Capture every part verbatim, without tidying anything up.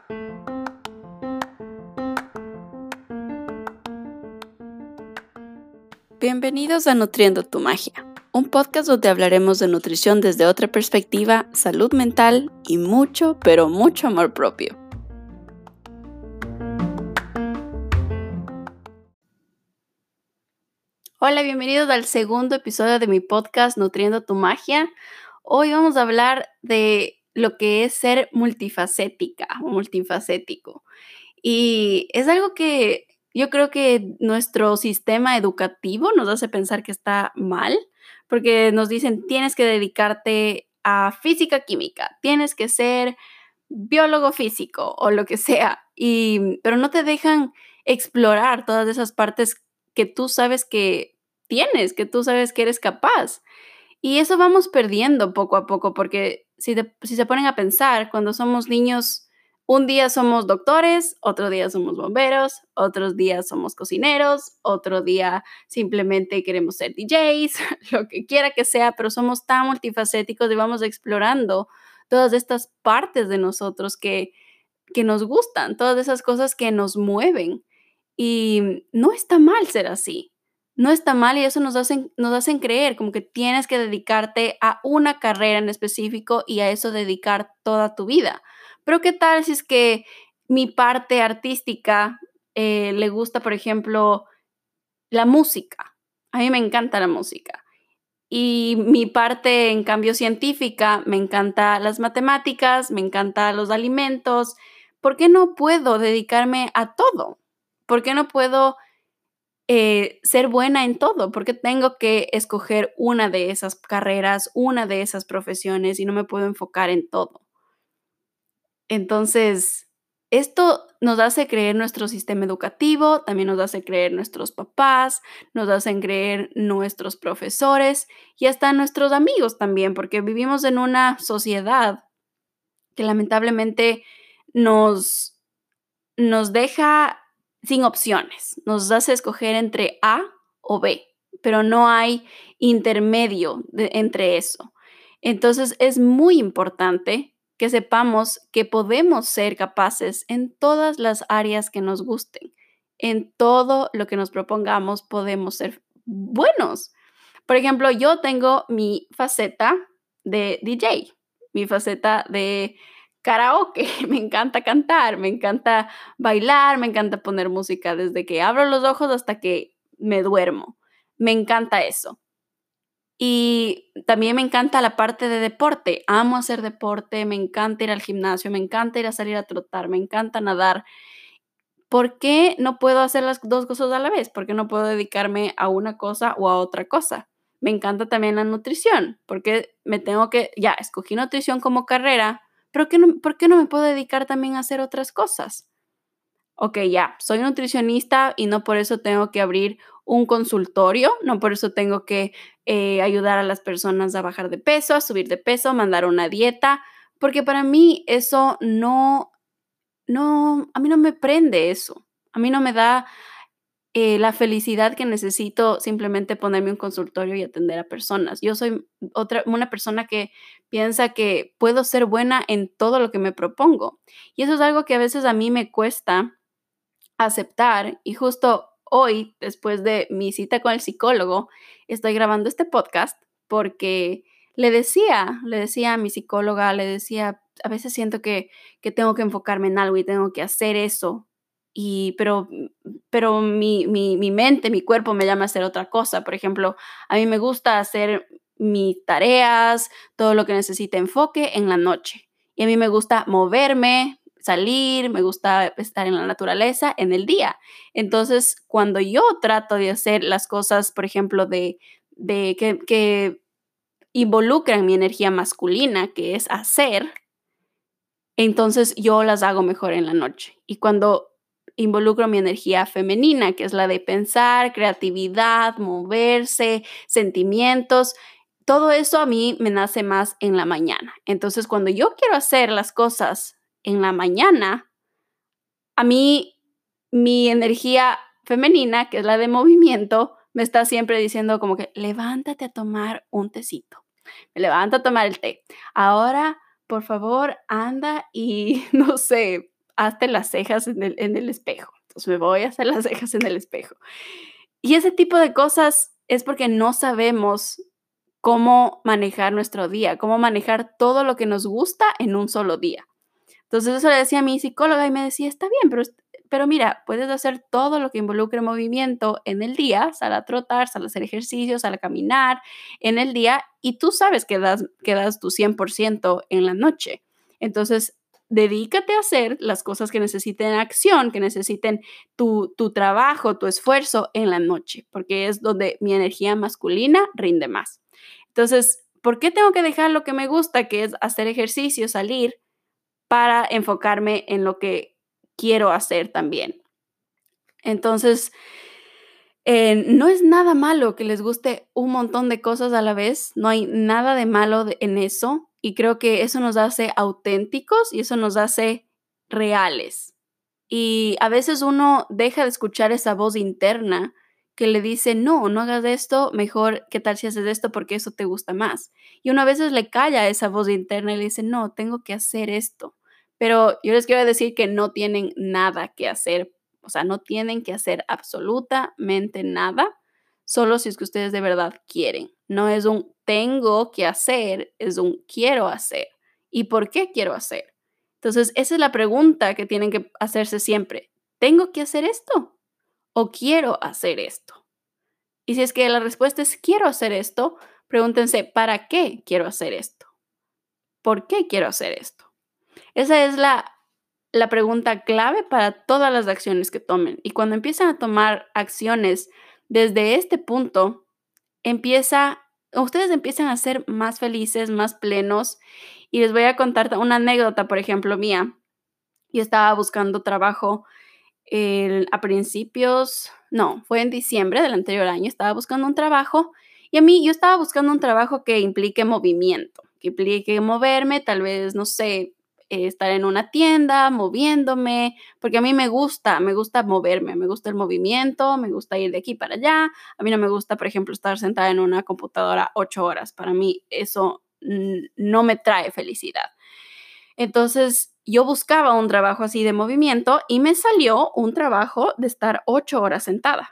Bienvenidos a Nutriendo tu Magia, un podcast donde hablaremos de nutrición desde otra perspectiva, salud mental y mucho, pero mucho amor propio. Hola, bienvenidos al segundo episodio de mi podcast Nutriendo tu Magia. Hoy vamos a hablar de lo que es ser multifacética o multifacético. Y es algo que yo creo que nuestro sistema educativo nos hace pensar que está mal, porque nos dicen tienes que dedicarte a física química, tienes que ser biólogo físico o lo que sea, y, pero no te dejan explorar todas esas partes que tú sabes que tienes, que tú sabes que eres capaz. Y eso vamos perdiendo poco a poco, porque si, te- si se ponen a pensar, cuando somos niños, un día somos doctores, otro día somos bomberos, otros días somos cocineros, otro día simplemente queremos ser D Js, lo que quiera que sea, pero somos tan multifacéticos y vamos explorando todas estas partes de nosotros que, que nos gustan, todas esas cosas que nos mueven. Y no está mal ser así. No está mal y eso nos hacen, nos hacen creer como que tienes que dedicarte a una carrera en específico y a eso dedicar toda tu vida. Pero ¿qué tal si es que mi parte artística eh, le gusta, por ejemplo, la música? A mí me encanta la música. Y mi parte, en cambio, científica, me encanta las matemáticas, me encanta los alimentos. ¿Por qué no puedo dedicarme a todo? ¿Por qué no puedo eh, ser buena en todo? ¿Por qué tengo que escoger una de esas carreras, una de esas profesiones y no me puedo enfocar en todo? Entonces, esto nos hace creer nuestro sistema educativo, también nos hace creer nuestros papás, nos hacen creer nuestros profesores y hasta nuestros amigos también, porque vivimos en una sociedad que lamentablemente nos, nos deja sin opciones, nos hace escoger entre A o B, pero no hay intermedio de- entre eso. Entonces es muy importante que sepamos que podemos ser capaces en todas las áreas que nos gusten, en todo lo que nos propongamos podemos ser buenos. Por ejemplo, yo tengo mi faceta de D J, mi faceta de karaoke. Me encanta cantar, me encanta bailar, me encanta poner música desde que abro los ojos hasta que me duermo. Me encanta eso. Y también me encanta la parte de deporte. Amo hacer deporte, me encanta ir al gimnasio, me encanta ir a salir a trotar, me encanta nadar. ¿Por qué no puedo hacer las dos cosas a la vez? ¿Por qué no puedo dedicarme a una cosa o a otra cosa? Me encanta también la nutrición, porque me tengo que, ya, escogí nutrición como carrera, pero ¿qué no, ¿por qué no me puedo dedicar también a hacer otras cosas? Ok, ya, soy nutricionista y no por eso tengo que abrir un consultorio, no por eso tengo que eh, ayudar a las personas a bajar de peso, a subir de peso, mandar una dieta, porque para mí eso no no, a mí no me prende eso. A mí no me da, eh, la felicidad que necesito simplemente ponerme un consultorio y atender a personas. Yo soy otra una persona que piensa que puedo ser buena en todo lo que me propongo. Y eso es algo que a veces a mí me cuesta aceptar. Y justo hoy, después de mi cita con el psicólogo, estoy grabando este podcast porque le decía, le decía a mi psicóloga, le decía, a veces siento que, que tengo que enfocarme en algo y tengo que hacer eso. Y, pero pero mi, mi, mi mente, mi cuerpo me llama a hacer otra cosa. Por ejemplo, a mí me gusta hacer mis tareas, todo lo que necesite enfoque en la noche. Y a mí me gusta moverme, salir, me gusta estar en la naturaleza en el día. Entonces, cuando yo trato de hacer las cosas, por ejemplo, de, de que, que involucran mi energía masculina, que es hacer, entonces yo las hago mejor en la noche. Y cuando involucro mi energía femenina, que es la de pensar, creatividad, moverse, sentimientos, todo eso a mí me nace más en la mañana. Entonces, cuando yo quiero hacer las cosas en la mañana, a mí mi energía femenina, que es la de movimiento, me está siempre diciendo como que levántate a tomar un tecito. Me levanto a tomar el té. Ahora, por favor, anda y, no sé, hazte las cejas en el en el espejo. Entonces, me voy a hacer las cejas en el espejo. Y ese tipo de cosas es porque no sabemos cómo manejar nuestro día, cómo manejar todo lo que nos gusta en un solo día. Entonces, eso le decía a mi psicóloga y me decía: "Está bien, pero es pero mira, puedes hacer todo lo que involucre movimiento en el día, sal a trotar, sal a hacer ejercicio, sal a caminar en el día, y tú sabes que das que das tu cien por ciento en la noche. Entonces, dedícate a hacer las cosas que necesiten acción, que necesiten tu tu trabajo, tu esfuerzo en la noche, porque es donde mi energía masculina rinde más. Entonces, ¿por qué tengo que dejar lo que me gusta, que es hacer ejercicio, salir, para enfocarme en lo que quiero hacer también?". Entonces, eh, no es nada malo que les guste un montón de cosas a la vez, no hay nada de malo de en eso, y creo que eso nos hace auténticos y eso nos hace reales. Y a veces uno deja de escuchar esa voz interna que le dice: "No, no hagas esto, mejor, ¿qué tal si haces esto? Porque eso te gusta más". Y uno a veces le calla a esa voz interna y le dice: "No, tengo que hacer esto". Pero yo les quiero decir que no tienen nada que hacer, o sea, no tienen que hacer absolutamente nada, solo si es que ustedes de verdad quieren. No es un tengo que hacer, es un quiero hacer. ¿Y por qué quiero hacer? Entonces, esa es la pregunta que tienen que hacerse siempre. ¿Tengo que hacer esto o quiero hacer esto? Y si es que la respuesta es quiero hacer esto, pregúntense, ¿para qué quiero hacer esto? ¿Por qué quiero hacer esto? Esa es la, la pregunta clave para todas las acciones que tomen. Y cuando empiezan a tomar acciones desde este punto, empieza, ustedes empiezan a ser más felices, más plenos. Y les voy a contar una anécdota, por ejemplo, mía. Yo estaba buscando trabajo el a principios no, fue en diciembre del anterior año, estaba buscando un trabajo, y a mí yo estaba buscando un trabajo que implique movimiento, que implique moverme, tal vez, no sé, eh, estar en una tienda, moviéndome, porque a mí me gusta, me gusta moverme, me gusta el movimiento, me gusta ir de aquí para allá. A mí no me gusta, por ejemplo, estar sentada en una computadora ocho horas. Para mí eso, mm, no me trae felicidad. Entonces, yo buscaba un trabajo así de movimiento y me salió un trabajo de estar ocho horas sentada.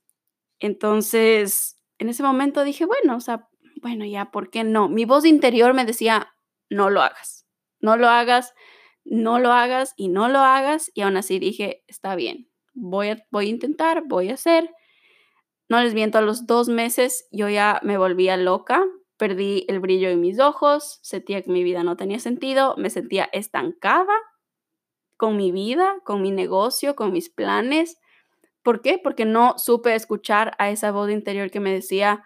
Entonces, en ese momento dije: "Bueno, o sea, bueno, ya, ¿por qué no?". Mi voz interior me decía: "No lo hagas, no lo hagas, no lo hagas y no lo hagas", y aún así dije: "Está bien, voy a voy a intentar, voy a hacer". No les miento, a los dos meses yo ya me volvía loca, perdí el brillo en mis ojos, sentía que mi vida no tenía sentido, me sentía estancada con mi vida, con mi negocio, con mis planes. ¿Por qué? Porque no supe escuchar a esa voz interior que me decía: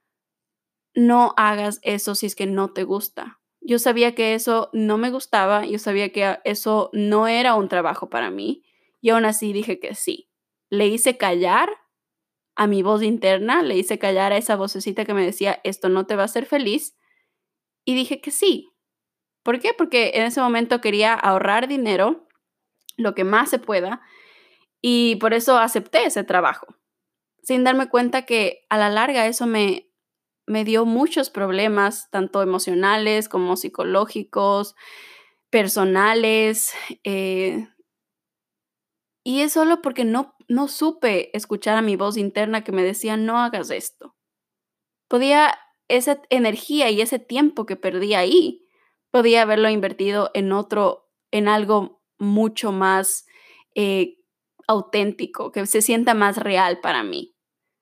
"No hagas eso si es que no te gusta". Yo sabía que eso no me gustaba, yo sabía que a eso no era un trabajo para mí, y aún así dije que sí. Le hice callar a mi voz interna, le hice callar a esa vocecita que me decía: "Esto no te va a hacer feliz", y dije que sí. ¿Por qué? Porque en ese momento quería ahorrar dinero, lo que más se pueda, y por eso acepté ese trabajo, sin darme cuenta que a la larga eso me me dio muchos problemas, tanto emocionales como psicológicos, personales, eh, y es solo porque no no supe escuchar a mi voz interna que me decía: "No hagas esto". Podía esa energía y ese tiempo que perdí ahí, podía haberlo invertido en otro en algo mucho más, eh, auténtico, que se sienta más real para mí.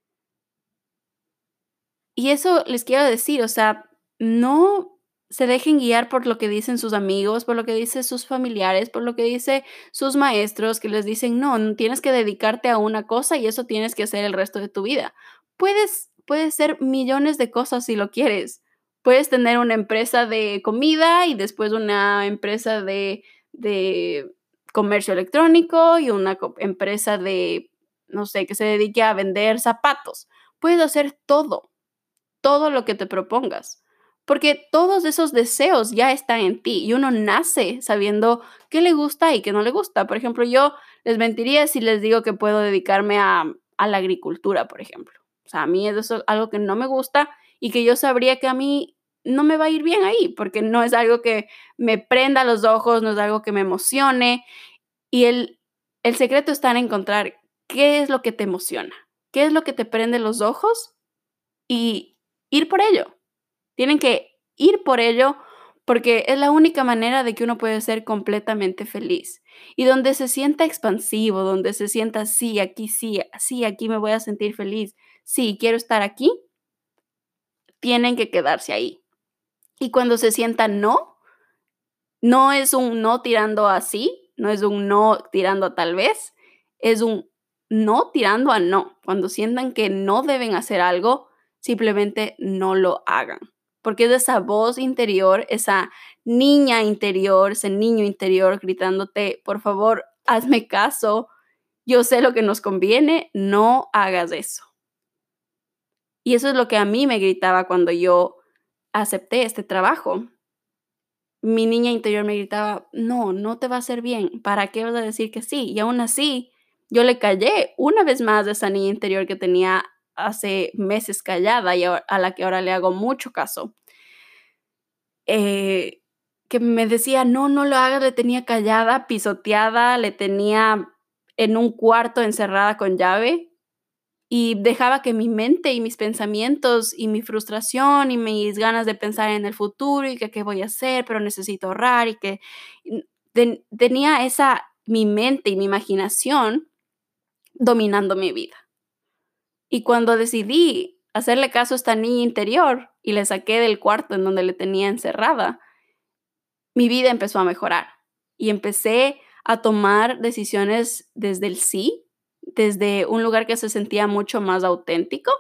Y eso les quiero decir, o sea, no se dejen guiar por lo que dicen sus amigos, por lo que dicen sus familiares, por lo que dice sus maestros, que les dicen: "No, n tienes que dedicarte a una cosa y eso tienes que hacer el resto de tu vida". Puedes puedes ser millones de cosas si lo quieres. Puedes tener una empresa de comida y después una empresa de de comercio electrónico y una co empresa de, no sé, que se dedique a vender zapatos. Puedes hacer todo. Todo lo que te propongas, porque todos esos deseos ya están en ti y uno nace sabiendo qué le gusta y qué no le gusta. Por ejemplo, yo les mentiría si les digo que puedo dedicarme a a la agricultura, por ejemplo. O sea, a mí es eso algo que no me gusta y que yo sabría que a mí no me va a ir bien ahí, porque no es algo que me prenda los ojos, no es algo que me emocione. Y el, el secreto está en encontrar qué es lo que te emociona, qué es lo que te prende los ojos y ir por ello. Tienen que ir por ello porque es la única manera de que uno puede ser completamente feliz. Y donde se sienta expansivo, donde se sienta, sí, aquí sí, sí, aquí me voy a sentir feliz, sí, quiero estar aquí, tienen que quedarse ahí. Y cuando se sienta no, no es un no tirando a sí, no es un no tirando a tal vez, es un no tirando a no. Cuando sientan que no deben hacer algo, simplemente no lo hagan. Porque es esa voz interior, esa niña interior, ese niño interior gritándote, por favor, hazme caso, yo sé lo que nos conviene, no hagas eso. Y eso es lo que a mí me gritaba cuando yo acepté este trabajo. Mi niña interior me gritaba, no, no te va a hacer bien, ¿para qué vas a decir que sí? Y aún así, yo le callé una vez más a esa niña interior que tenía hace meses callada y a la que ahora le hago mucho caso. Eh, que me decía, no, no lo hagas, le tenía callada, pisoteada, le tenía en un cuarto encerrada con llave. Y dejaba que mi mente y mis pensamientos y mi frustración y mis ganas de pensar en el futuro y que qué voy a hacer, pero necesito ahorrar y que ten- tenía esa, mi mente y mi imaginación dominando mi vida. Y cuando decidí hacerle caso a esta niña interior y le saqué del cuarto en donde le tenía encerrada, mi vida empezó a mejorar y empecé a tomar decisiones desde el sí, desde un lugar que se sentía mucho más auténtico.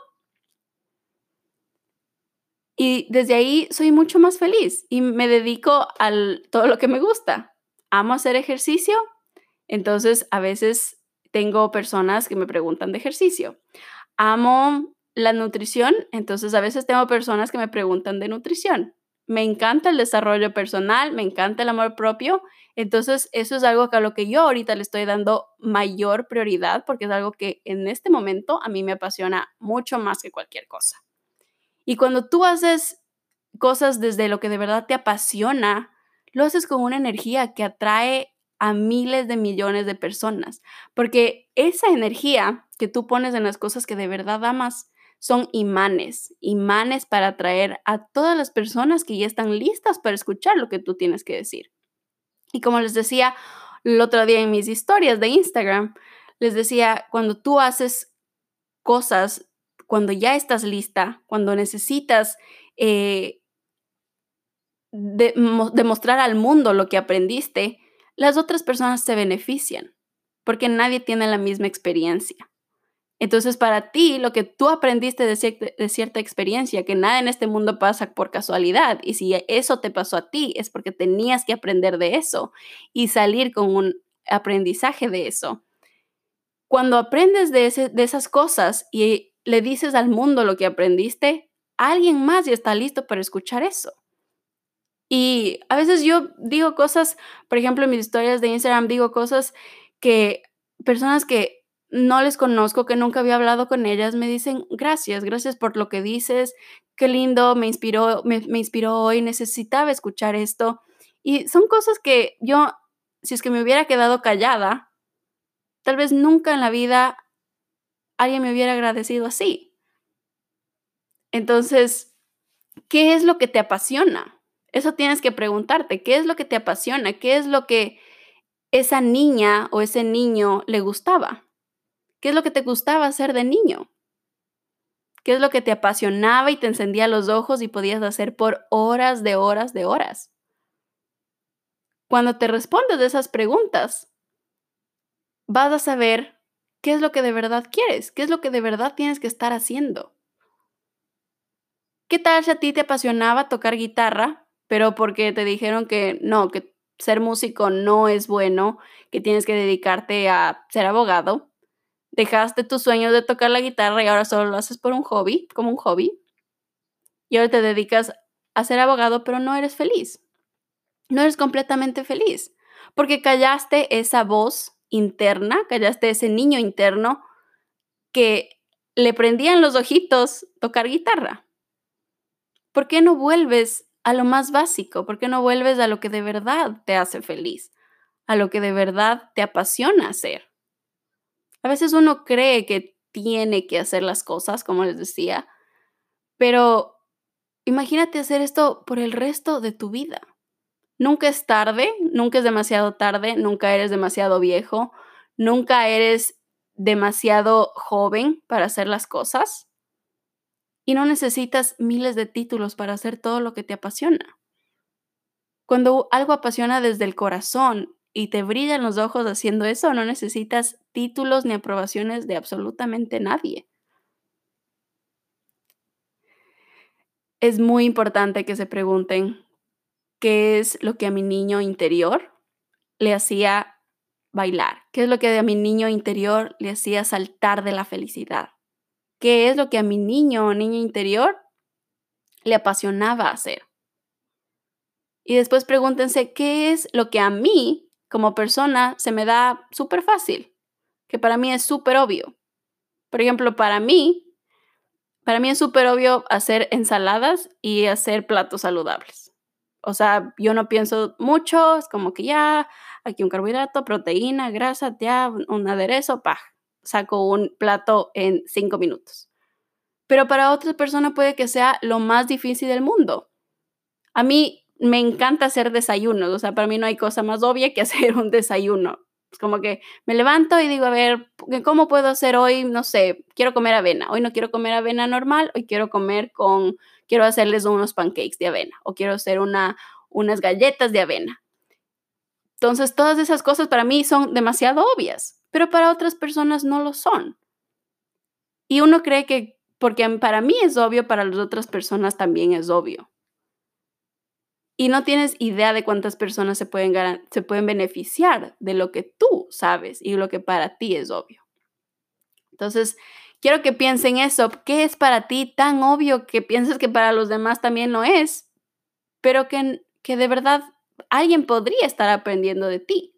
Y desde ahí soy mucho más feliz y me dedico a todo lo que me gusta. Amo hacer ejercicio, entonces a veces tengo personas que me preguntan de ejercicio. Amo la nutrición, entonces a veces tengo personas que me preguntan de nutrición. Me encanta el desarrollo personal, me encanta el amor propio, entonces eso es algo que a lo que yo ahorita le estoy dando mayor prioridad porque es algo que en este momento a mí me apasiona mucho más que cualquier cosa. Y cuando tú haces cosas desde lo que de verdad te apasiona, lo haces con una energía que atrae a miles de millones de personas, porque esa energía que tú pones en las cosas que de verdad amas son imanes, imanes para atraer a todas las personas que ya están listas para escuchar lo que tú tienes que decir. Y como les decía el otro día en mis historias de Instagram, les decía, cuando tú haces cosas, cuando ya estás lista, cuando necesitas eh, de, mo- demostrar al mundo lo que aprendiste, las otras personas se benefician, porque nadie tiene la misma experiencia. Entonces, para ti, lo que tú aprendiste de, cier- de cierta experiencia, que nada en este mundo pasa por casualidad, y si eso te pasó a ti, es porque tenías que aprender de eso y salir con un aprendizaje de eso. Cuando aprendes de, ese, de esas cosas y le dices al mundo lo que aprendiste, alguien más ya está listo para escuchar eso. Y a veces yo digo cosas, por ejemplo, en mis historias de Instagram digo cosas que personas que no les conozco, que nunca había hablado con ellas, me dicen, gracias, gracias por lo que dices, qué lindo, me inspiró, me, me inspiró hoy, necesitaba escuchar esto. Y son cosas que yo, si es que me hubiera quedado callada, tal vez nunca en la vida alguien me hubiera agradecido así. Entonces, ¿qué es lo que te apasiona? Eso tienes que preguntarte, ¿qué es lo que te apasiona? ¿Qué es lo que esa niña o ese niño le gustaba? ¿Qué es lo que te gustaba hacer de niño? ¿Qué es lo que te apasionaba y te encendía los ojos y podías hacer por horas de horas de horas? Cuando te respondes de esas preguntas, vas a saber qué es lo que de verdad quieres, qué es lo que de verdad tienes que estar haciendo. ¿Qué tal si a ti te apasionaba tocar guitarra, pero porque te dijeron que no, que ser músico no es bueno, que tienes que dedicarte a ser abogado? Dejaste tus sueños de tocar la guitarra y ahora solo lo haces por un hobby, como un hobby, y ahora te dedicas a ser abogado, pero no eres feliz. No eres completamente feliz, porque callaste esa voz interna, callaste ese niño interno que le prendían los ojitos tocar guitarra. ¿Por qué no vuelves a lo más básico? ¿Por qué no vuelves a lo que de verdad te hace feliz? a lo que de verdad te apasiona hacer. A veces uno cree que tiene que hacer las cosas, como les decía, pero imagínate hacer esto por el resto de tu vida. Nunca es tarde, nunca es demasiado tarde, nunca eres demasiado viejo, nunca eres demasiado joven para hacer las cosas y no necesitas miles de títulos para hacer todo lo que te apasiona. Cuando algo apasiona desde el corazón y te brillan los ojos haciendo eso, no necesitas títulos ni aprobaciones de absolutamente nadie. Es muy importante que se pregunten, ¿qué es lo que a mi niño interior le hacía bailar? ¿Qué es lo que a mi niño interior le hacía saltar de la felicidad? ¿Qué es lo que a mi niño o niña interior le apasionaba hacer? Y después pregúntense, ¿qué es lo que a mí, como persona, se me da súper fácil? Que para mí es súper obvio. Por ejemplo, para mí, para mí es súper obvio hacer ensaladas y hacer platos saludables. O sea, yo no pienso mucho, es como que ya, aquí un carbohidrato, proteína, grasa, ya, un un aderezo, pa, saco un plato en cinco minutos. Pero para otra persona puede que sea lo más difícil del mundo. A mí me encanta hacer desayunos, o sea, para mí no hay cosa más obvia que hacer un desayuno. Es como que me levanto y digo, a ver, ¿cómo puedo hacer hoy? No sé, quiero comer avena. Hoy no quiero comer avena normal, hoy quiero comer con, quiero hacerles unos pancakes de avena o quiero hacer una, unas galletas de avena. Entonces, todas esas cosas para mí son demasiado obvias, pero para otras personas no lo son. Y uno cree que porque para mí es obvio, para las otras personas también es obvio. Y no tienes idea de cuántas personas se pueden, garan- se pueden beneficiar de lo que tú sabes y lo que para ti es obvio. Entonces, quiero que piensen eso. ¿Qué es para ti tan obvio que piensas que para los demás también no es? Pero que, que de verdad alguien podría estar aprendiendo de ti.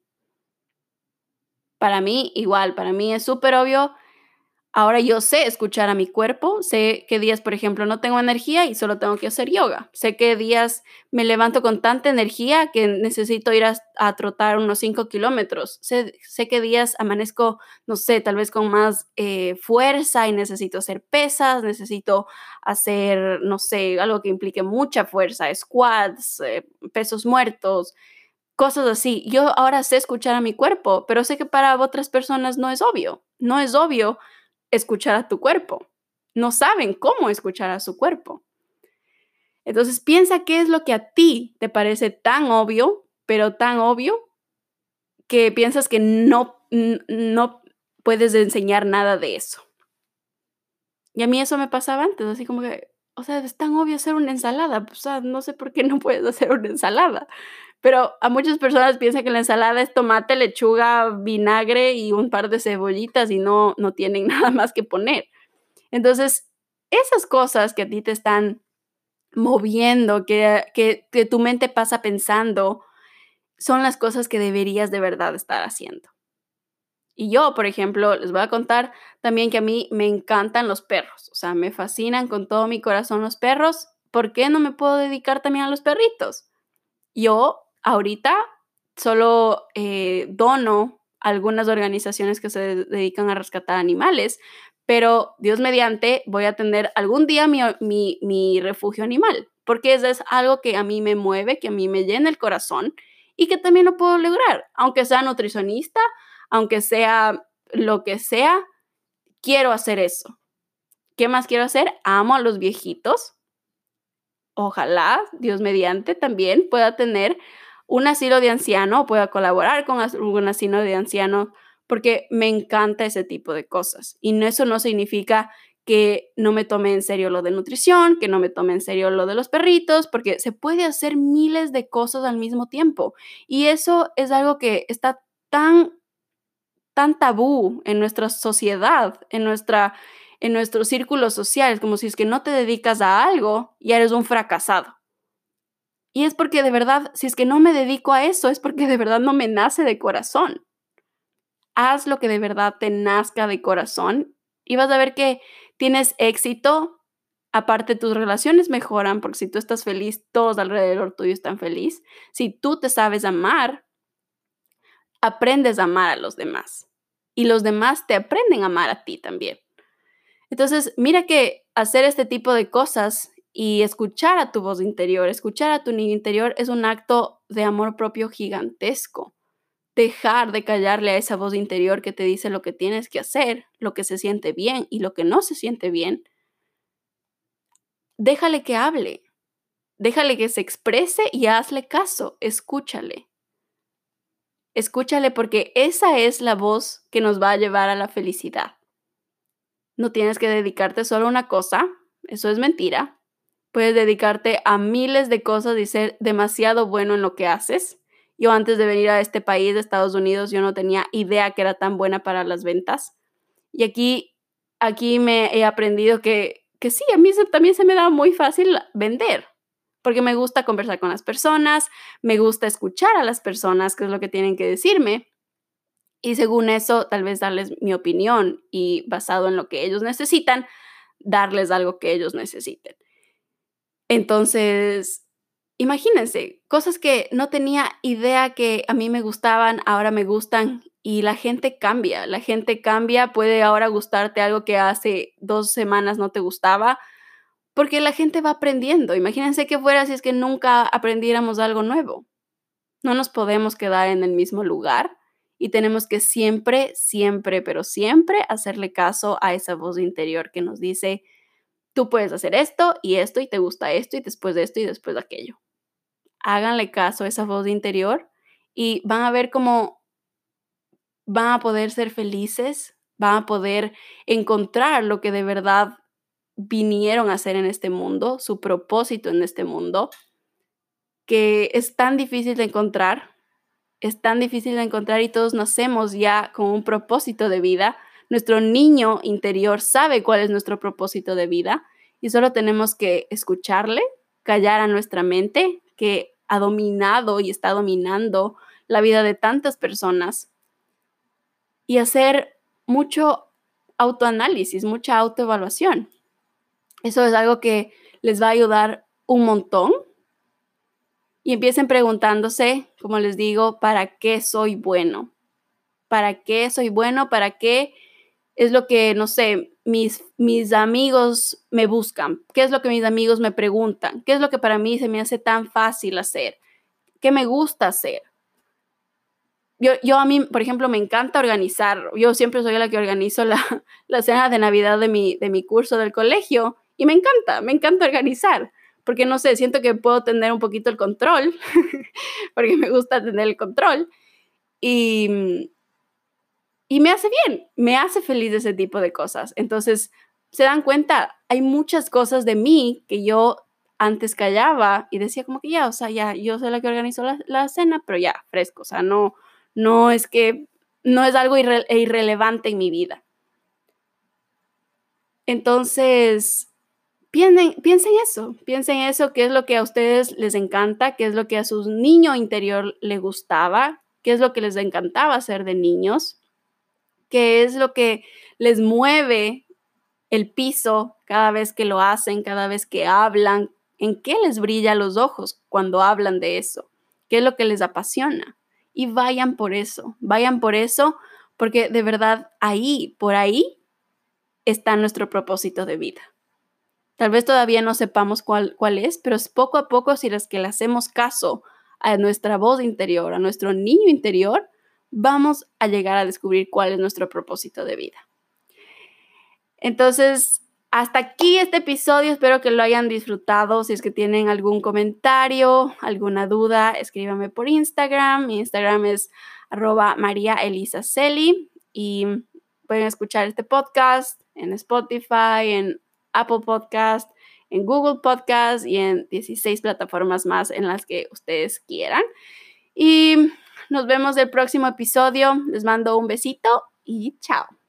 Para mí, igual, para mí es súper obvio. Ahora yo sé escuchar a mi cuerpo, sé qué días, por ejemplo, no tengo energía y solo tengo que hacer yoga. Sé qué días me levanto con tanta energía que necesito ir a, a trotar unos cinco kilómetros. Sé, sé qué días amanezco, no sé, tal vez con más eh, fuerza y necesito hacer pesas, necesito hacer, no sé, algo que implique mucha fuerza, squats, eh, pesos muertos, cosas así. Yo ahora sé escuchar a mi cuerpo, pero sé que para otras personas no es obvio. No es obvio escuchar a tu cuerpo. No saben cómo escuchar a su cuerpo. Entonces piensa qué es lo que a ti te parece tan obvio, pero tan obvio, que piensas que no, no puedes enseñar nada de eso. Y a mí eso me pasaba antes, así como que, o sea, es tan obvio hacer una ensalada, o sea, no sé por qué no puedes hacer una ensalada. Pero a muchas personas piensan que la ensalada es tomate, lechuga, vinagre y un par de cebollitas y no, no tienen nada más que poner. Entonces, esas cosas que a ti te están moviendo, que, que, que tu mente pasa pensando, son las cosas que deberías de verdad estar haciendo. Y yo, por ejemplo, les voy a contar también que a mí me encantan los perros, o sea, me fascinan con todo mi corazón los perros. ¿Por qué no me puedo dedicar también a los perritos? Yo ahorita solo eh, dono a algunas organizaciones que se dedican a rescatar animales, pero Dios mediante voy a tener algún día mi, mi, mi refugio animal, porque eso es algo que a mí me mueve, que a mí me llena el corazón y que también lo puedo lograr, aunque sea nutricionista, aunque sea lo que sea, quiero hacer eso. ¿Qué más quiero hacer? Amo a los viejitos. Ojalá, Dios mediante, también pueda tener un asilo de anciano, pueda colaborar con un asilo de anciano, porque me encanta ese tipo de cosas. Y no, eso no significa que no me tome en serio lo de nutrición, que no me tome en serio lo de los perritos, porque se puede hacer miles de cosas al mismo tiempo. Y eso es algo que está tan, tan tabú en nuestra sociedad, en nuestra en nuestros círculos sociales, como si es que no te dedicas a algo y eres un fracasado. Y es porque de verdad, si es que no me dedico a eso, es porque de verdad no me nace de corazón. Haz lo que de verdad te nazca de corazón y vas a ver que tienes éxito. Aparte, tus relaciones mejoran porque si tú estás feliz, todos alrededor tuyo están felices. Si tú te sabes amar, aprendes a amar a los demás y los demás te aprenden a amar a ti también. Entonces, mira que hacer este tipo de cosas y escuchar a tu voz interior, escuchar a tu niño interior es un acto de amor propio gigantesco. Dejar de callarle a esa voz interior que te dice lo que tienes que hacer, lo que se siente bien y lo que no se siente bien. Déjale que hable, déjale que se exprese y hazle caso, escúchale. Escúchale porque esa es la voz que nos va a llevar a la felicidad. No tienes que dedicarte solo a una cosa, eso es mentira. Puedes dedicarte a miles de cosas y ser demasiado bueno en lo que haces. Yo antes de venir a este país, de Estados Unidos, yo no tenía idea que era tan buena para las ventas. Y aquí, aquí me he aprendido que, que sí, a mí se, también se me da muy fácil vender, porque me gusta conversar con las personas, me gusta escuchar a las personas, qué es lo que tienen que decirme. Y según eso, tal vez darles mi opinión y basado en lo que ellos necesitan, darles algo que ellos necesiten. Entonces, imagínense, cosas que no tenía idea que a mí me gustaban, ahora me gustan y la gente cambia, la gente cambia, puede ahora gustarte algo que hace dos semanas no te gustaba, porque la gente va aprendiendo. Imagínense qué fuera si es que nunca aprendiéramos algo nuevo. No nos podemos quedar en el mismo lugar y tenemos que siempre, siempre, pero siempre hacerle caso a esa voz interior que nos dice: tú puedes hacer esto y esto y te gusta esto y después de esto y después de aquello. Háganle caso a esa voz interior y van a ver cómo van a poder ser felices, van a poder encontrar lo que de verdad vinieron a hacer en este mundo, su propósito en este mundo, que es tan difícil de encontrar, es tan difícil de encontrar y todos nacemos ya con un propósito de vida. Nuestro niño interior sabe cuál es nuestro propósito de vida y solo tenemos que escucharle, callar a nuestra mente que ha dominado y está dominando la vida de tantas personas y hacer mucho autoanálisis, mucha autoevaluación. Eso es algo que les va a ayudar un montón. Y empiecen preguntándose, como les digo, ¿para qué soy bueno? ¿Para qué soy bueno? ¿Para qué es lo que, no sé, mis, mis amigos me buscan? ¿Qué es lo que mis amigos me preguntan? ¿Qué es lo que para mí se me hace tan fácil hacer? ¿Qué me gusta hacer? Yo, yo a mí, por ejemplo, me encanta organizar. Yo siempre soy la que organizo la, la cena de Navidad de mi, de mi curso del colegio y me encanta, me encanta organizar. Porque no sé, siento que puedo tener un poquito el control, porque me gusta tener el control. Y, y me hace bien, me hace feliz ese tipo de cosas. Entonces, se dan cuenta, hay muchas cosas de mí que yo antes callaba y decía como que ya, o sea, ya, yo soy la que organizo la, la cena, pero ya, fresco, o sea, no, no es que, no es algo irre, irrelevante en mi vida. Entonces, Piensen, piensen eso, piensen eso, qué es lo que a ustedes les encanta, qué es lo que a su niño interior le gustaba, qué es lo que les encantaba hacer de niños, qué es lo que les mueve el piso cada vez que lo hacen, cada vez que hablan, en qué les brilla los ojos cuando hablan de eso, qué es lo que les apasiona. Y vayan por eso, vayan por eso, porque de verdad ahí, por ahí, está nuestro propósito de vida. Tal vez todavía no sepamos cuál, cuál es, pero es poco a poco si es que le hacemos caso a nuestra voz interior, a nuestro niño interior, vamos a llegar a descubrir cuál es nuestro propósito de vida. Entonces, hasta aquí este episodio. Espero que lo hayan disfrutado. Si es que tienen algún comentario, alguna duda, escríbanme por Instagram. Mi Instagram es arroba María Elisa Celi y pueden escuchar este podcast en Spotify, en Apple Podcast, en Google Podcast y en dieciséis plataformas más en las que ustedes quieran. Y nos vemos el próximo episodio. Les mando un besito y chao.